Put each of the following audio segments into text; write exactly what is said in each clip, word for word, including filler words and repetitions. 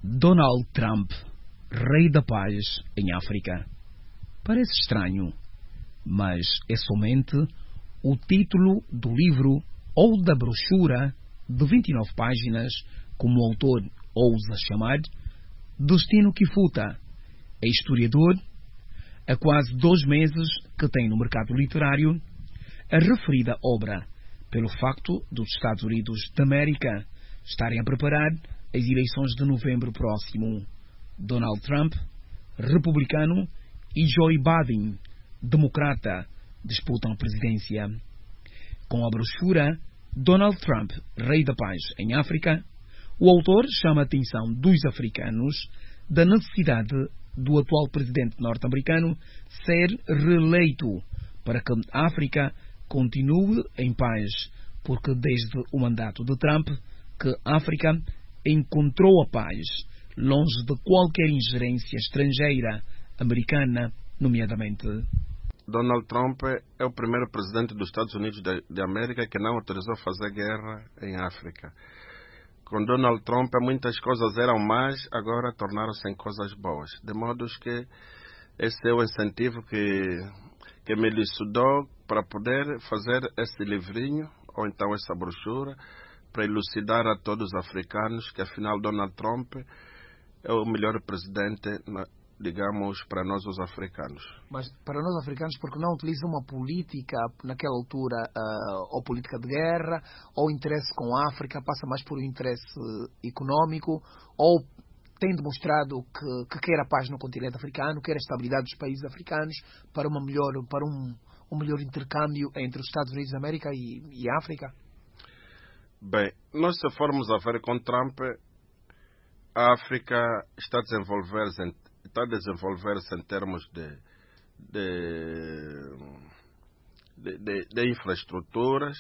Donald Trump, Rei da Paz em África. Parece estranho, mas é somente o título do livro ou da brochura de vinte e nove páginas, como o autor ousa chamar, Destino Kifuta, é historiador, há quase dois meses que tem no mercado literário a referida obra, pelo facto dos Estados Unidos da América estarem a preparar as eleições de novembro próximo. Donald Trump, republicano, e Joe Biden, democrata, disputam a presidência. Com a brochura Donald Trump, Rei da Paz em África, o autor chama a atenção dos africanos da necessidade do atual presidente norte-americano ser reeleito para que a África continue em paz, porque desde o mandato de Trump que a África encontrou a paz, longe de qualquer ingerência estrangeira, americana, nomeadamente. Donald Trump é o primeiro presidente dos Estados Unidos de, de América que não autorizou fazer guerra em África. Com Donald Trump, muitas coisas eram más, agora tornaram-se em coisas boas. De modo que esse é o incentivo que, que me elucidou para poder fazer esse livrinho, ou então essa brochura, para elucidar a todos os africanos que, afinal, Donald Trump é o melhor presidente, digamos, para nós os africanos. Mas para nós africanos, porque não utiliza uma política, naquela altura, uh, ou política de guerra, ou interesse com a África, passa mais por um interesse económico, ou tem demonstrado que, que quer a paz no continente africano, quer a estabilidade dos países africanos para, uma melhor, para um, um melhor intercâmbio entre os Estados Unidos da América e, e a África? Bem, nós se formos a ver com Trump, a África está a desenvolver-se em, está a desenvolver-se em termos de, de, de, de, de infraestruturas.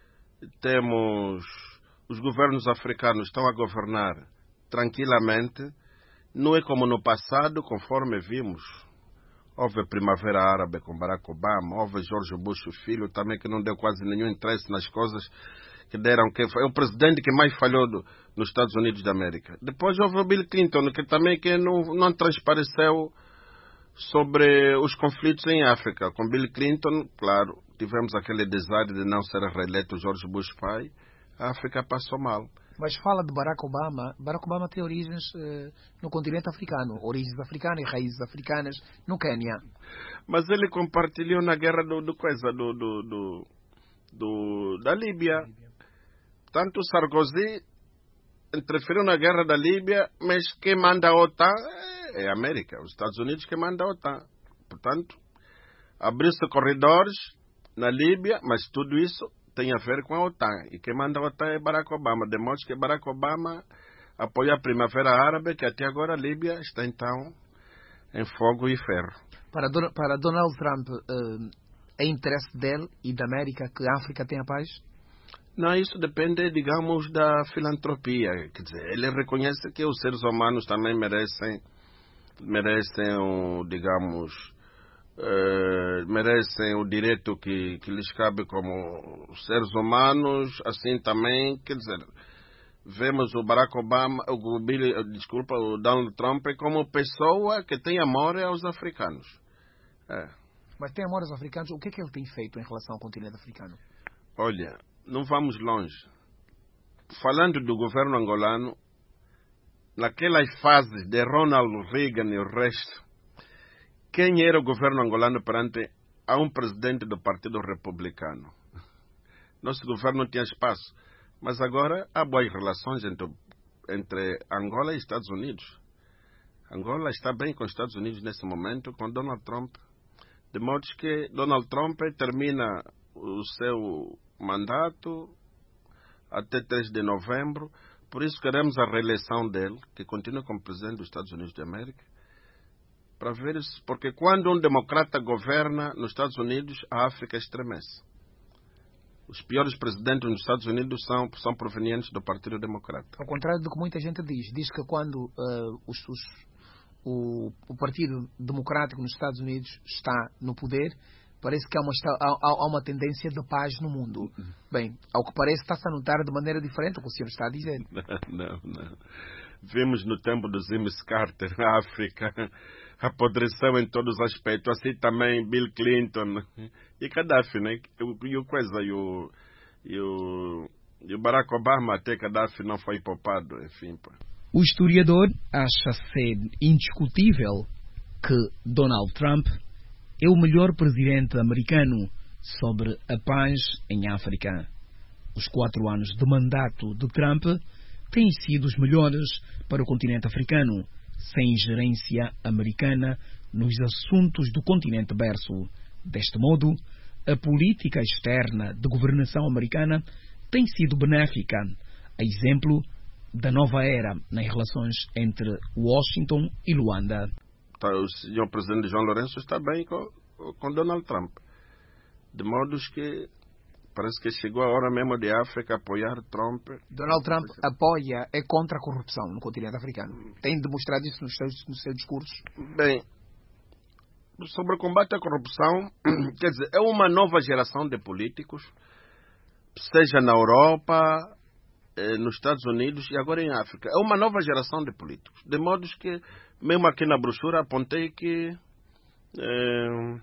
Temos os governos africanos estão a governar tranquilamente. Não é como no passado, conforme vimos. Houve a Primavera Árabe com Barack Obama, houve George Bush, o filho, também, que não deu quase nenhum interesse nas coisas que deram, que foi o presidente que mais falhou do, nos Estados Unidos da América. Depois houve o Bill Clinton, que também que não, não transpareceu sobre os conflitos em África. Com Bill Clinton, claro, tivemos aquele desastre de não ser reeleito George Bush pai. A África passou mal. Mas fala de Barack Obama. Barack Obama tem origens eh, no continente africano, origens africanas e raízes africanas no Quênia. Mas ele compartilhou na guerra do, do coisa, do, do, do, do, da Líbia. Tanto Sarkozy interferiu na guerra da Líbia, mas quem manda a OTAN é a América, os Estados Unidos que manda a OTAN. Portanto, abriu-se corredores na Líbia, mas tudo isso tem a ver com a OTAN. E quem manda a OTAN é Barack Obama. De modo que Barack Obama apoia a Primavera Árabe, que até agora a Líbia está então em fogo e ferro. Para, para Donald Trump, uh, é interesse dele e da América que a África tenha paz? Não, isso depende, digamos, da filantropia. Quer dizer, ele reconhece que os seres humanos também merecem, merecem, o, digamos, uh, merecem o direito que, que lhes cabe como seres humanos. Assim também, quer dizer, vemos o Barack Obama, o Billy, desculpa, o Donald Trump como pessoa que tem amor aos africanos. É. Mas tem amor aos africanos, o que é que ele tem feito em relação ao continente africano? Olha, não vamos longe. Falando do governo angolano, naquelas fases de Ronald Reagan e o resto, quem era o governo angolano perante a um presidente do Partido Republicano? Nosso governo não tinha espaço. Mas agora há boas relações entre, entre Angola e Estados Unidos. Angola está bem com os Estados Unidos nesse momento, com Donald Trump. De modo que Donald Trump termina o seu mandato até três de novembro, por isso queremos a reeleição dele, que continue como presidente dos Estados Unidos da América, para ver isso, porque quando um democrata governa nos Estados Unidos, a África estremece. Os piores presidentes nos Estados Unidos são, são provenientes do Partido Democrata. Ao contrário do que muita gente diz, diz que quando uh, os, os, o, o Partido Democrático nos Estados Unidos está no poder, parece que há uma, há, há uma tendência de paz no mundo. Bem, ao que parece está-se a notar de maneira diferente o que o senhor está a dizer. Não, não, não. Vimos no tempo do Jimmy Carter, a África apodreceu em todos os aspectos. Assim também Bill Clinton e Gaddafi, né? E o coisa, e o, e o, e o Barack Obama, até Gaddafi não foi poupado, enfim. Pô. O historiador acha ser indiscutível que Donald Trump é o melhor presidente americano sobre a paz em África. Os quatro anos de mandato de Trump têm sido os melhores para o continente africano, sem ingerência americana nos assuntos do continente berço. Deste modo, a política externa de governação americana tem sido benéfica, a exemplo da nova era nas relações entre Washington e Luanda. O senhor presidente João Lourenço está bem com, com Donald Trump, de modo que parece que chegou a hora mesmo de África apoiar Trump. Donald Trump apoia, é contra a corrupção no continente africano. Tem demonstrado isso nos seus, nos seus discursos? Bem, sobre o combate à corrupção, quer dizer, é uma nova geração de políticos, seja na Europa, eh, nos Estados Unidos e agora em África. É uma nova geração de políticos. De modo que, mesmo aqui na brochura, apontei que eh,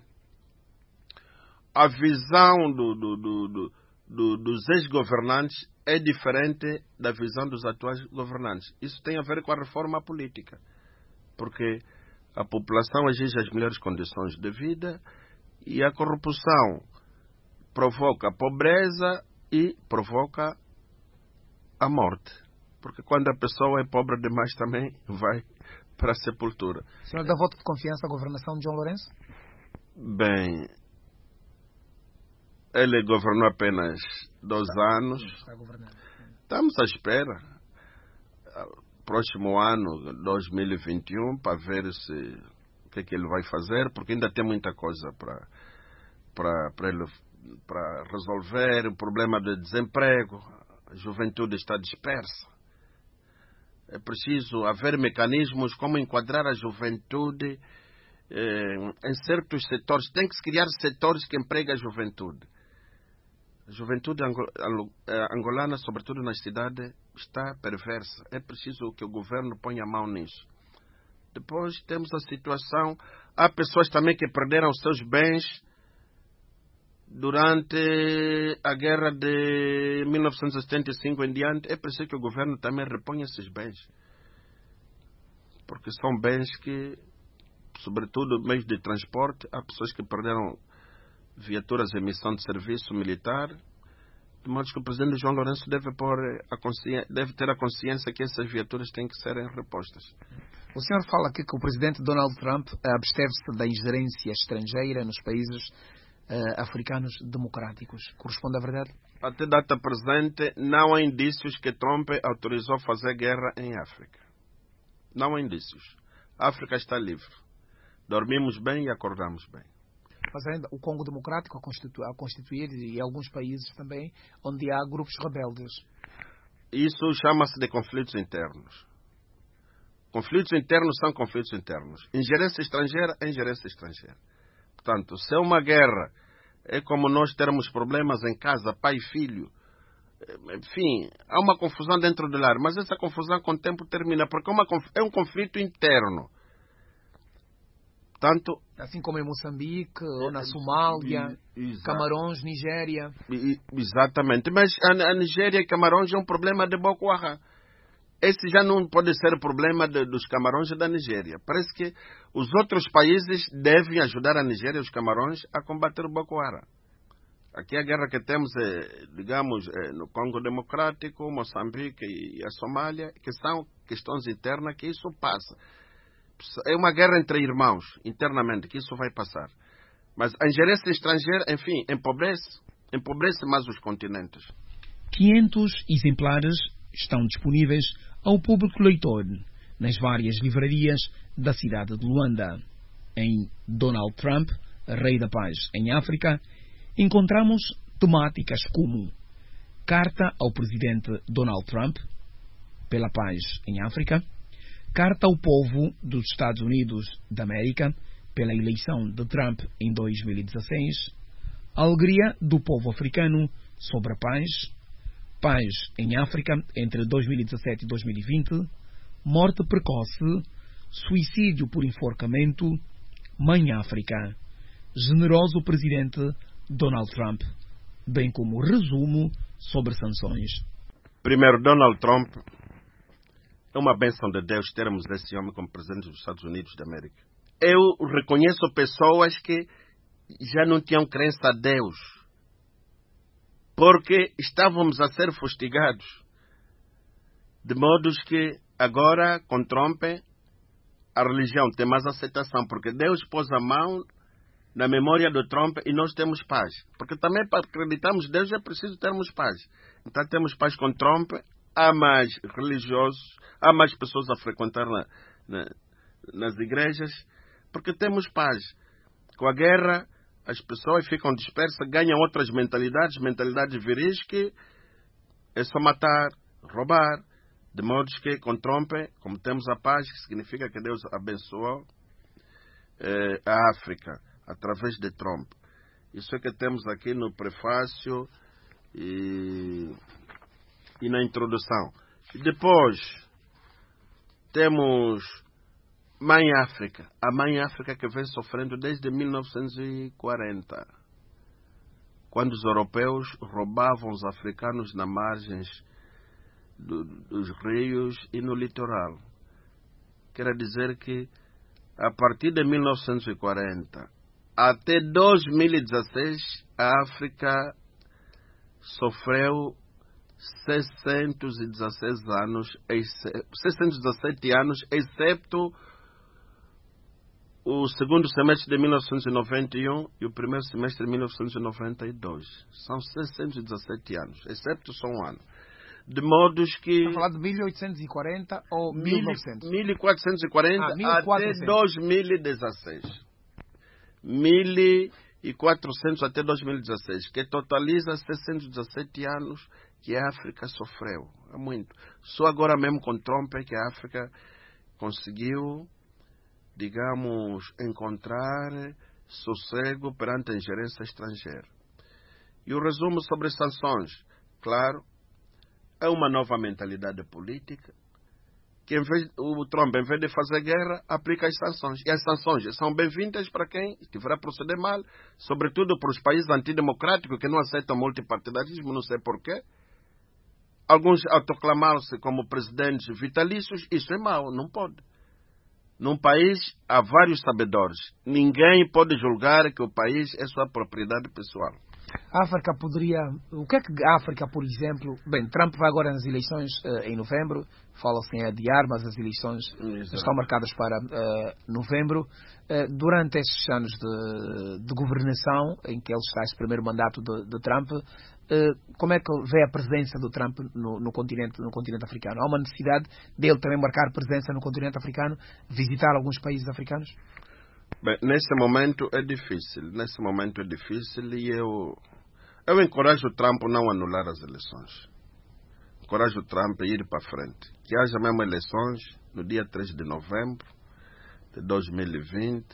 a visão do, do, do, do, do, dos ex-governantes é diferente da visão dos atuais governantes. Isso tem a ver com a reforma política, porque a população exige as melhores condições de vida e a corrupção provoca a pobreza e provoca a morte. Porque quando a pessoa é pobre demais também vai para a sepultura. O senhor dá voto de confiança à governação de João Lourenço? Bem, ele governou apenas dois está, anos. Está governando. Estamos à espera. Próximo ano, dois mil e vinte e um, para ver se, o que é que ele vai fazer, porque ainda tem muita coisa para, para, para, ele, para resolver. O problema do desemprego, a juventude está dispersa. É preciso haver mecanismos como enquadrar a juventude eh, em certos setores. Tem que se criar setores que empregam a juventude. A juventude angolana, sobretudo na cidade, está perversa. É preciso que o governo ponha a mão nisso. Depois temos a situação, há pessoas também que perderam seus bens durante a guerra de mil novecentos e setenta e cinco em diante. É preciso que o governo também reponha esses bens. Porque são bens que, sobretudo meios de transporte, há pessoas que perderam viaturas em missão de serviço militar, de modo que o presidente João Lourenço deve, pôr a deve ter a consciência que essas viaturas têm que serem repostas. O senhor fala aqui que o presidente Donald Trump absteve-se da ingerência estrangeira nos países uh, africanos democráticos. Corresponde à verdade? Até data presente, não há indícios que Trump autorizou fazer guerra em África. Não há indícios. A África está livre. Dormimos bem e acordamos bem. Mas ainda o Congo Democrático a constituir, a constituir e alguns países também onde há grupos rebeldes. Isso chama-se de conflitos internos. Conflitos internos são conflitos internos. Ingerência estrangeira é ingerência estrangeira. Portanto, se é uma guerra, é como nós termos problemas em casa, pai e filho. Enfim, há uma confusão dentro do lar, mas essa confusão com o tempo termina, porque é, uma, é um conflito interno. Tanto, assim como em Moçambique, ou na Somália, exato. Camarões, Nigéria. Exatamente. Mas a, a Nigéria e Camarões é um problema de Boko Haram. Esse já não pode ser problema de, dos Camarões e da Nigéria. Parece que os outros países devem ajudar a Nigéria e os Camarões a combater o Boko Haram. Aqui a guerra que temos, é, digamos, é, no Congo Democrático, Moçambique e a Somália, que são questões internas que isso passa. É uma guerra entre irmãos, internamente, que isso vai passar. Mas a ingerência estrangeira, enfim, empobrece, empobrece mais os continentes. quinhentos exemplares estão disponíveis ao público leitor nas várias livrarias da cidade de Luanda. Em Donald Trump, Rei da Paz em África, encontramos temáticas como Carta ao Presidente Donald Trump, pela Paz em África, Carta ao Povo dos Estados Unidos da América pela eleição de Trump em dois mil e dezesseis, Alegria do Povo Africano sobre a Paz, Paz em África entre dois mil e dezassete e dois mil e vinte, morte precoce, suicídio por enforcamento, Mãe África, generoso presidente Donald Trump, bem como resumo sobre sanções. Primeiro, Donald Trump, é uma bênção de Deus termos esse homem como presidente dos Estados Unidos da América. Eu reconheço pessoas que já não tinham crença a Deus, porque estávamos a ser fustigados. De modo que agora, com Trump, a religião tem mais aceitação, porque Deus pôs a mão na memória do Trump e nós temos paz. Porque também para acreditarmos em Deus é preciso termos paz. Então temos paz com Trump, há mais religiosos, há mais pessoas a frequentar na, na, nas igrejas, porque temos paz. Com a guerra, as pessoas ficam dispersas, ganham outras mentalidades, mentalidades viris que é só matar, roubar. De modo que com Trump, como temos a paz, que significa que Deus abençoou eh, a África através de Trump. Isso é que temos aqui no prefácio e, e na introdução. E depois temos Mãe África. A Mãe África que vem sofrendo desde mil novecentos e quarenta, quando os europeus roubavam os africanos nas margens do, dos rios e no litoral. Quer dizer que a partir de mil novecentos e quarenta até dois mil e dezesseis, a África sofreu seiscentos e dezesseis anos, seiscentos e dezessete anos, excepto o segundo semestre de mil novecentos e noventa e um e o primeiro semestre de mil novecentos e noventa e dois. São seiscentos e dezessete anos, excepto só um ano. De modo que... Está a falar de mil oitocentos e quarenta ou mil e novecentos? mil quatrocentos e quarenta ah, mil e quatrocentos. até dois mil e dezesseis. mil e quatrocentos até dois mil e dezesseis, que totaliza seiscentos e dezessete anos que a África sofreu. É muito. Só agora mesmo com Trump é que a África conseguiu, digamos, encontrar sossego perante a ingerência estrangeira. E o resumo sobre as sanções, claro, é uma nova mentalidade política, que em vez, o Trump, em vez de fazer guerra, aplica as sanções. E as sanções são bem-vindas para quem estiver a proceder mal, sobretudo para os países antidemocráticos que não aceitam multipartidarismo, não sei porquê. Alguns autoclamaram-se como presidentes vitalícios, isso é mau, não pode. Num país há vários sabedores. Ninguém pode julgar que o país é sua propriedade pessoal. A África poderia... O que é que a África, por exemplo... Bem, Trump vai agora nas eleições uh, em novembro. Fala-se em adiar, mas as eleições Exato. estão marcadas para uh, novembro. Uh, durante esses anos de, de governação, em que ele está esse primeiro mandato de, de Trump, uh, como é que vê a presença do Trump no, no, continente, no continente africano? Há uma necessidade dele também marcar presença no continente africano, visitar alguns países africanos? Bem, nesse momento é difícil, nesse momento é difícil e eu, eu encorajo o Trump a não anular as eleições. Encorajo o Trump a ir para frente. Que haja mesmo eleições no dia três de novembro de dois mil e vinte.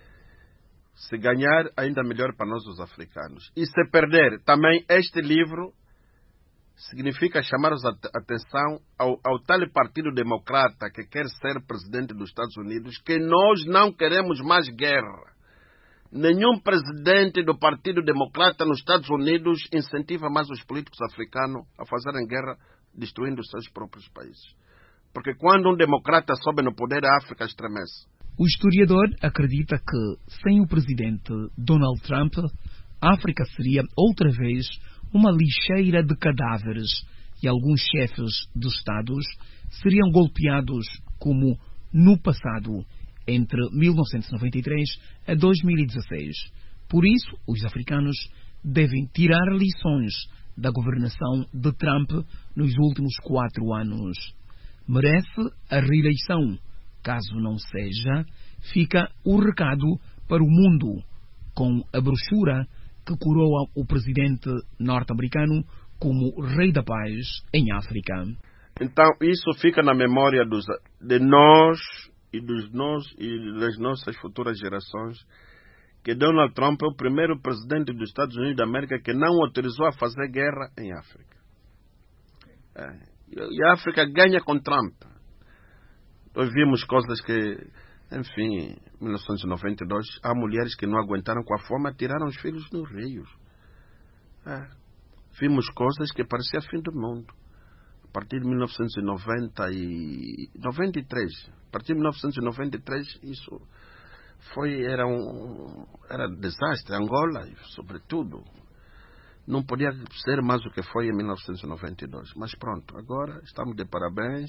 Se ganhar, ainda melhor para nós os africanos. E se perder, também este livro significa chamar a atenção ao, ao tal Partido Democrata que quer ser presidente dos Estados Unidos, que nós não queremos mais guerra. Nenhum presidente do Partido Democrata nos Estados Unidos incentiva mais os políticos africanos a fazerem guerra destruindo os seus próprios países. Porque quando um democrata sobe no poder, a África estremece. O historiador acredita que, sem o presidente Donald Trump, a África seria outra vez uma lixeira de cadáveres e alguns chefes de Estados seriam golpeados como no passado, entre mil novecentos e noventa e três a dois mil e dezesseis. Por isso, os africanos devem tirar lições da governação de Trump nos últimos quatro anos. Merece a reeleição. Caso não seja, fica o recado para o mundo, com a brochura que coroa o presidente norte-americano como Rei da Paz em África. Então, isso fica na memória dos, de nós e, dos nós e das nossas futuras gerações, que Donald Trump é o primeiro presidente dos Estados Unidos da América que não autorizou a fazer guerra em África. É. E a África ganha com Trump. Nós vimos coisas que, enfim, em mil novecentos e noventa e dois, há mulheres que não aguentaram com a fome, tiraram os filhos nos rios. É. Vimos coisas que parecia fim do mundo. A partir de mil novecentos e noventa e noventa e três, a partir de mil novecentos e noventa e três, isso foi, era um era desastre. Angola, sobretudo, não podia ser mais do que foi em mil novecentos e noventa e dois. Mas pronto, agora estamos de parabéns.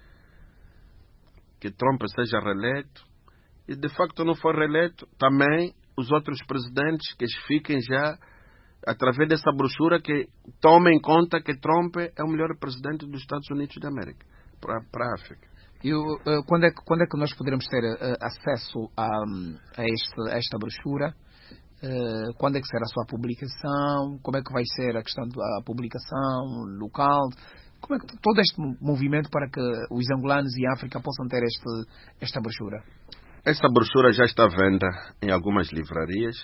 Que Trump seja reeleito. E de facto não for reeleito, também os outros presidentes que fiquem já, através dessa brochura, que tomem em conta que Trump é o melhor presidente dos Estados Unidos da América para a África. E uh, quando, é, quando é que nós poderemos ter uh, acesso a, a, este, a esta brochura? Uh, quando é que será a sua publicação? Como é que vai ser a questão da publicação local? Como é que todo este movimento para que os angolanos e a África possam ter este, esta brochura? Esta brochura já está à venda em algumas livrarias.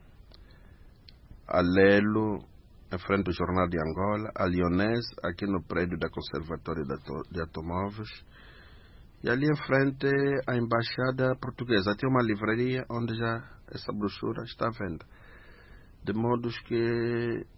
A Lelo, em frente do Jornal de Angola, a Lyonese, aqui no prédio da Conservatória de Automóveis, e ali em frente a Embaixada Portuguesa. Tem uma livraria onde já essa brochura está à venda. De modo que...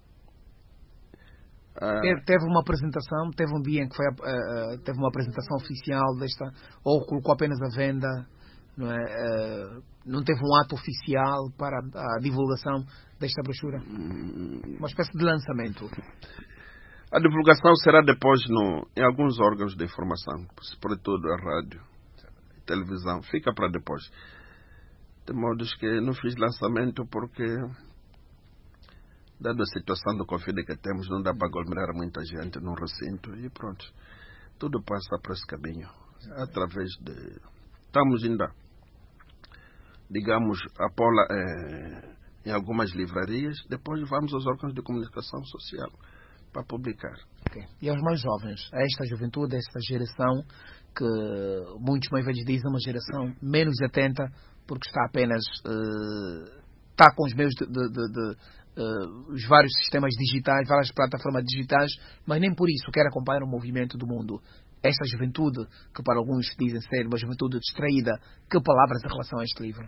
Uh, teve, teve uma apresentação, teve um dia em que foi, uh, teve uma apresentação oficial desta, ou colocou apenas a venda, não é? Uh, não teve um ato oficial para a divulgação desta brochura? Uma espécie de lançamento. A divulgação será depois no, em alguns órgãos de informação, sobretudo a rádio, a televisão, fica para depois. De modo que não fiz lançamento porque, dada a situação do Covid que temos, não dá para aglomerar muita gente num recinto e pronto. Tudo passa por esse caminho. Através de... Estamos ainda, digamos, a Paula, é, em algumas livrarias, depois vamos aos órgãos de comunicação social para publicar. Okay. E aos mais jovens, a esta juventude, a esta geração, que muitos mais velhos dizem uma geração menos atenta, porque está apenas... Uh, está com os meios de... de, de, de Uh, os vários sistemas digitais, várias plataformas digitais, mas nem por isso quer acompanhar o movimento do mundo. Esta juventude, que para alguns dizem ser uma juventude distraída, que palavras em relação a este livro?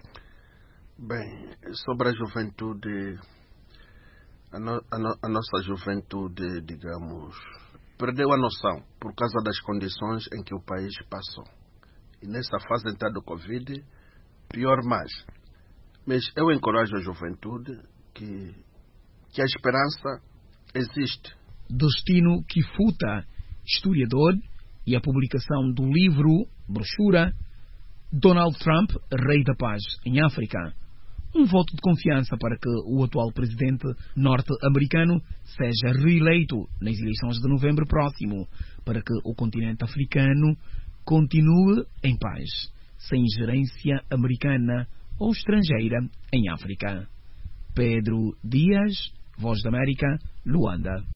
Bem, sobre a juventude, a, no, a, no, a nossa juventude, digamos, perdeu a noção por causa das condições em que o país passou. E nessa fase então do Covid, pior mais. Mas eu encorajo a juventude Que, que a esperança existe. Destino Kifuta, historiador, e a publicação do livro, brochura, Donald Trump, Rei da Paz em África. Um voto de confiança para que o atual presidente norte-americano seja reeleito nas eleições de novembro próximo, para que o continente africano continue em paz, sem ingerência americana ou estrangeira em África. Pedro Dias, Voz da América, Luanda.